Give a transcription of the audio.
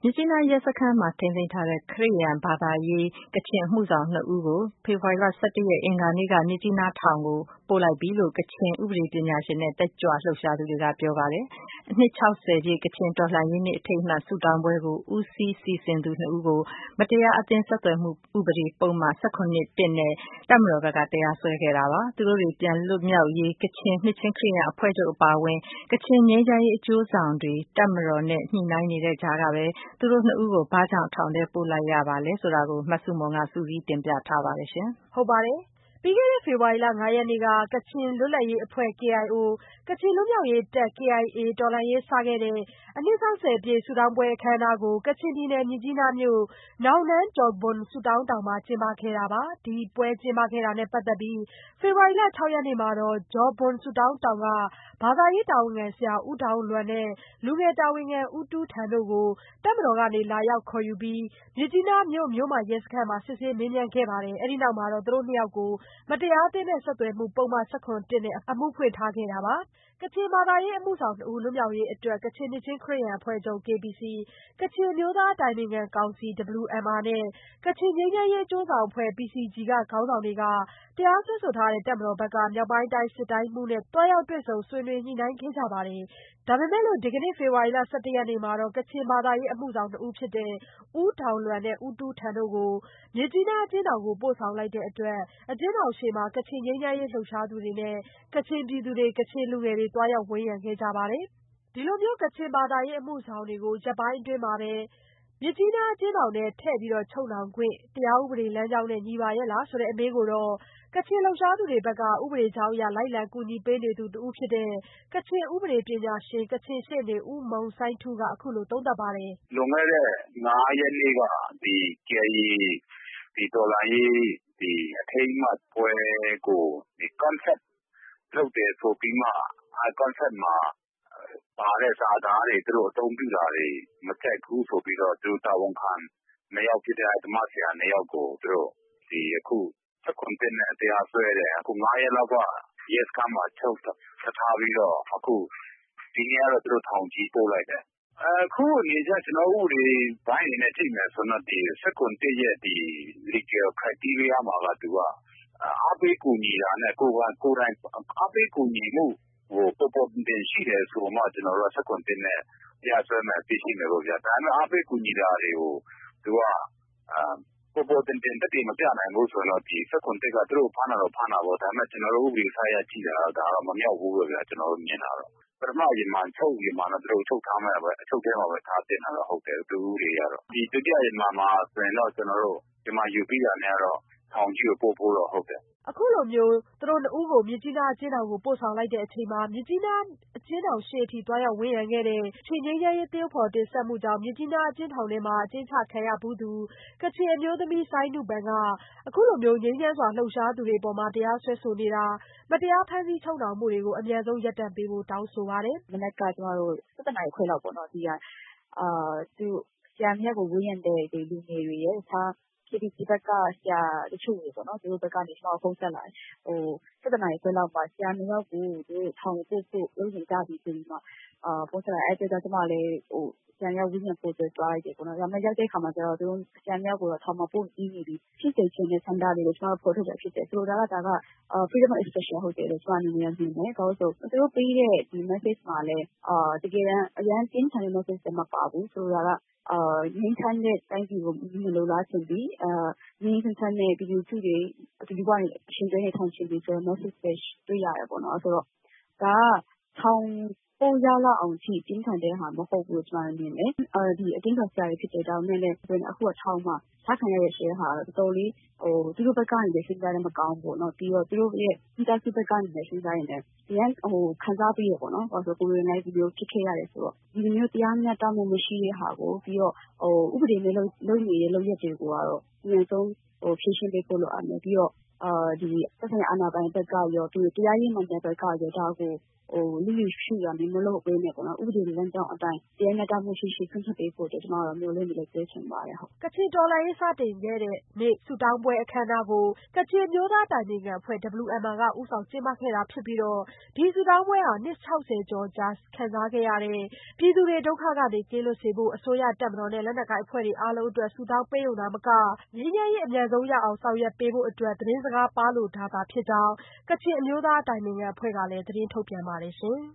မြစ်ကြီးနားရဲစခန်းမှာထိန်းသိမ်းထားတဲ့ခရစ်ယာန်ဘာသာရေးကချင်အမှုဆောင်2ဦးကိုဖေဖော်ဝါရီလ17ရက်အင်္ဂါနေ့ကမြစ်ကြီးနားထောင်ကိုပို့လိုက်ပြီလို့ကချင်ဥပဒေပညာရှင်နဲ့တက်ကြွလှုပ်ရှားသူတွေကပြောပါတယ်။အနှစ်60ပြည့်ကချင်တော်လှန်ရေးနေ့အထိမ်းအမှတ်ဆုတောင်းပွဲကိုဦးစီးစီစဉ်သူ2ဦးကိုမတရားအသင်းဆက်သွယ်မှုဥပဒေပုံမှန်18(1)နဲ့တပ်မတော်ဘက်ကတရားစွဲခဲ့တာပါ။သူတို့တွေပြန်လွတ်မြောက်ရေးကချင်နှစ်ချင်းခရစ်ယာန်အဖွဲ့ချုပ်အပါအဝင်ကချင်ငြိမ်းချမ်းရေးအကျိုးဆောင်တွေတပ်မတော်နဲ့ညှိနှိုင်းနေတဲ့ကြားကပဲသူတို့2ဦးကိုဘာကြောင့်ထောင်ထဲပို့လိုက်ရပါလဲဆိုတာကိုမဆုမွန်ကစုစည်းတင်ပြထားပါတယ်ရှင်။ဟုတ်ပါတယ်။ပြီးခဲ့တဲ့ဖေဖော်ဝါရီလ5ရက်နေ့ကကချင်လွတ်လပ်ရေးအဖွဲ့ KIO ကချင်လွတ်မြောက်ရေးတပ် KIA တော်လှန်ရေးစခဲ့တဲ့အနှစ်60ပြည့်ဆုတောင်းပွဲအခမ်းအနားကိုကချင်ပြည်နယ်မြစ်ကြီးနားမြို့နောင်နန်းကျော်ဘွန်ဆုတောင်းတောင်မှာကျင်းပခဲ့တာပါ။ဒီပွဲကျင်းပခဲ့တာနဲ့ပတ်သက်ပြီးဖေဖော်ဝါရီလ6ရက်နေ့မှာတော့ဂျော်ဘွန်ဆုတောင်းတောင်ကဘာသာရေးတာဝန်ခံဆရာဦးဒေါင်းလွမ်နဲ့လူငယ်တာဝန်ခံဦးတူးထန်တို့ကိုတပ်မတော်ကနေလာရောက်ခေါ်ယူပြီးမြစ်ကြီးနားမြို့မရဲစခန်းမှာစစ်ဆေးမေးမြန်းခဲ့ပါတယ်။အဲဒီနောက်မှာတော့သူတို့2ယောက်ကိုမတရားအသင်းနဲ့ဆက်သွယ်မှုပုံမှန်18(1)နဲ့အမှုဖွင့်ထားခဲ့တာပါ။ကချင်ဘာသာရေးအမှုဆောင်2ဦးလွတ်မြောက်ရေးအတွက်ကချင်နှစ်ချင်းခရစ်ယာန်အဖွဲ့ချုပ် KBC ကချင်အမျိုးသားအတိုင်ပင်ခံကောင်စီ WMR နဲ့ကချင်ငြိမ်းချမ်းရေးအကျိုးဆောင်အဖွဲ့ PCG ကခေါင်းဆောင်တွေကတရားစွဲဆိုထားတဲ့တပ်မတော်ဘက်ကမြောက်ပိုင်းတိုင်းစစ်တိုင်းမှူးနဲ့သွားရောက်တွေ့ဆုံဆွေးနွေးညှိနှိုင်းခဲ့ကြပါတယ်။ဒါပေမဲ့လို့ဒီကနေ့ဖေဖော်ဝါရီလ17ရက်နေ့မှာတော့ကချင်ဘာသာရေးအမှုဆောင်2ဦးဖြစ်တဲ့ဦးဒေါင်းလွမ်နဲ့ဦးတူးထန်တို့ကိုမြစ်ကြီးနားအကျဉ်းထောင်ကိုပို့ဆောင်လိုက်တဲ့အတွက်အကျဉ်းထောင်ရှေ့မှာကချင်ငြိမ်းချမ်းရေးလှုပ်ရှားသူတွေနဲ့ကချင်ပြည်သူတွေကချင်လူငယ်တွေသွားရောက်ဝန်းရံခဲ့ကြပါတယ်။ဒီလိုမျိုးကချင်ဘာသာရေးအမှုဆောင်တွေကိုရက်ပိုင်းအတွင်းမှာပဲမြစ်ကြီးနားအကျဉ်းထောင်ထဲထည့်ပြီးချုပ်နှောင်ခွင့်တရားဥပဒေလမ်းကြောင်းနဲ့ညီပါရဲ့လားဆိုတဲ့အမေးကိုတော့ကချင်လှုပ်ရှားသူတွေဘက်ကဥပဒေကြောင်းအရလိုက်လံကူညီပေးနေသူတဦးဖြစ်တဲ့ကချင်ဥပဒေပညာရှင်ကချင်ရှေ့နေဦးမောင်စိုင်းထူးကအခုလိုသုံးသပ်ပါတယ်။လွန်ခဲ့တဲ့5ရက်နေ့ကဒီ KIA ဒီတော်လှန်ရေးဒီအထိမ်းအမှတ်ပွဲကိုဒီ concept လုပ်တယ်ဆိုပြီးမှconcept မှာပါတဲ့စာသားတွေသူတို့အသုံးပြုတာတွေမကြိုက်ဘူးဆိုပြီးတော့သူတို့တာဝန်ခံ2ယောက်ဖြစ်တဲ့ဓမ္မဆရာ2ယောက်ကိုသူတို့ဒီအခု18နဲ့တရားစွဲတယ်အခု9ရက်လောက်က yes ကမှချုပ်ထားပြီးတော့အခုဒီနေ့ကတော့သူတို့ထောင်ကြီးပို့လိုက်တယ်အခုအနေနဲ့ကျွန်တော်ဥပဒေဘိုင်းနေနဲ့ကြည့်မယ်ဆိုတော့ဒီ18ရဲ့ဒီ legal criteria မှာကသူကအားပေးကူညီတာနဲ့ကိုယ်တိုင်အားပေးကူညီမှုဟိုပေါ်တင်ရှိတယ်ဆိုမှကျွန်တော်တို့18နဲ့တရားစွဲမယ်သိရှိမယ်လို့ဗျာဒါပေမဲ့အားပေးကူညီတာတွေကိုသူကပေါ်တင်တက်တည်မပြနိုင်ဘူးဆိုတော့ဒီ18ကသူတို့ဖမ်းတာတော့ဖမ်းတာပေါ့ဒါပေမဲ့ကျွန်တော်တို့ဥပဒေဆိုင်ရာကြည့်တာတော့ဒါတော့မမြောက်ဘူးလို့ဗျာကျွန်တော်တို့မြင်တာတော့ပထမရမန်ချုပ်ရမန်တော့သူတို့ချုပ်ထားမယ်ပဲအချုပ်ထဲမှာပဲထားတင်တာတော့ဟုတ်တယ်သူတွေကတော့ဒီဒုတိယရမန်မှာဆိုရင်တော့ကျွန်တော်တို့ဒီမှာယူပြီးတာနဲ့တော့ထောင်ကြီးကိုပို့တော့ဟုတ်တယ်အခုလိုမျိုးသူတို့2ဦးကိုမြစ်ကြီးနားအကျဉ်းထောင်ကိုပို့ဆောင်လိုက်တဲ့အချိန်မှာမြစ်ကြီးနားအကျဉ်းထောင်ရှေ့အထိသွားရောက်ဝန်းရံခဲ့တဲ့ချင်းငိမ့်ချမ်းရေးသင်းဖော်တင်ဆက်မှုကြောင့်မြစ်ကြီးနားအကျဉ်းထောင်ထဲမှာအကျဉ်းချခံရဘူးသူကချင်အမျိုးသမီးဆိုင်းနုပန်ကအခုလိုမျိုးငြိမ်းချမ်းစွာလှုပ်ရှားသူတွေပေါ်မှာတရားစွဲဆိုနေတာမတရားဖမ်းဆီးချုပ်နှောင်မှုတွေကိုအမြန်ဆုံးရပ်တန့်ပေးဖို့တောင်းဆိုပါတယ်မနက်ကကျမတို့7 နာရီခွဲလောက်ပေါ့နော်ဒီကသူဆရာမြတ်ကိုဝန်းရံတဲ့ဒီလူငယ်တွေရဲ့အခြားKBC ဘက်ကဆရာတချို့တွေပေါ့နော်သူတို့ဘက်ကနေကျွန်တော်ဖုန်းဆက်လာတယ်7 နာရီခွဲလောက်မှာဆရာ2ယောက်ကိုသူတို့ထောင်ပို့ဖို့လုပ်နေကြပြီဆိုပြီးမှဖုန်းဆက်လာအဲ့ဒါကျွန်မလည်းဆရာမျိုးဝင်းရပို့သွားလိုက်တယ်ပေါ့နော်ဒါပေမဲ့ရောက်တဲ့အခါမှာကျတော့သူတို့ဆရာမျိုးကိုတော့ထောင်မှာပို့ပြီးနေပြီဖြစ်စေချင်တဲ့ဆန္ဒတွေကိုကျွန်တော်ဖော်ထုတ်တာဖြစ်တယ်ဆိုတော့ဒါကfreedom of expression ဟုတ်တယ်လို့ကျွန်တော်အနေနဲ့မြင်တယ်ဘာလို့ဆိုသူတို့ပေးတဲ့ဒီ message မှာလည်းတကယ်တမ်းအရန်ပြင်းထန်တဲ့ message တွေမပါဘူးဆိုတော့ငင်းချမ်းတဲ့တိုင်းပြည်ကိုမလိုလားချင်ပြီးငင်းချမ်းတဲ့ပြည်သူတွေဒီဘဝနဲ့ရှင်တွဲနေထိုင်ခြင်းတွေဆိုတော့ message ပဲတွေ့ရတယ်ပေါ့နော်ဆိုတော့ဒါကထောင်ပို့ရလောက်အောင်ကြည့်ပြင်းထန်တဲ့ဟာမဟုတ်ဘူးကျွန်တော်မြင်တယ်ဒီအတင်းတော်ဆရာတွေဖြစ်တဲ့တောင်းနဲ့လည်းအခုကထောင်မှာထားခံရတဲ့ရှယ်ဟာတော်တော်လေးသူတို့ဘက်ကနေလည်းစဉ်းစားရမကောင်းဘူးเนาะပြီးတော့သူတို့ရဲ့မိသားစုဘက်ကနေလည်းစဉ်းစားရင်လည်းဒီကခံစားပြီးရပေါ့နော်ဘာလို့ကိုယ်ရင်းလိုက်ပြီးဖြစ်ခဲ့ရတယ်ဆိုတော့ဒီလိုမျိုးတရားမျှတမှုမရှိတဲ့ဟာကိုပြီးတော့ဥပဒေနဲ့လုပ်နေတဲ့လုပ်ရက်တွေကိုကတော့အရင်ဆုံးဖြည့်ရှင်းပေးဖို့လိုအပ်တယ်ပြီးတော့ဒီသက်ဆိုင်အာဏာပိုင်ဘက်ကရောဒီတရားရေးမှန်တဲ့ဘက်ကရောဒါကိုလျစ်လျူရှုတာမျိုးမလုပ်ဘဲနဲ့ပေါ့နော်ဥပဒေလမ်းကြောင်းအတိုင်းတရားမျှတမှုရှိရှိဆုံးဖြတ်ပေးဖို့ကျမတို့မျှော်လင့်ပြီးပြောချင်ပါတယ်ဟုတ်ကချင်တော်လှန်ရေးစတင်ခဲ့တဲ့နေ့ဆုတောင်းပွဲအခမ်းအနားကိုကချင်အမျိုးသားအတိုင်ပင်ခံအဖွဲ့ WMR ကဦးဆောင်ကျင်းပခဲ့တာဖြစ်ပြီးဒီဆုတောင်းပွဲဟာနှစ်60ကျော်ကြာခံစားခဲ့ရတဲ့ပြည်သူတွေဒုက္ခကနေကင်းလွတ်စေဖို့အစိုးရတပ်မတော်နဲ့လက်နက်ကိုင်အဖွဲ့တွေအားလုံးအတွက်ဆုတောင်းပေးရုံသာမကငြိမ်းချမ်းရေးအမြန်ဆုံးရအောင်ဆောင်ရွက်ပေးဖို့အတွက်သတင်းစကားပါးလိုထားတာဖြစ်ကြောင်းကချင်အမျိုးသားအတိုင်ပင်ခံအဖွဲ့ကလည်းသတင်းထုတ်ပြန်ပါတယ်ရှင်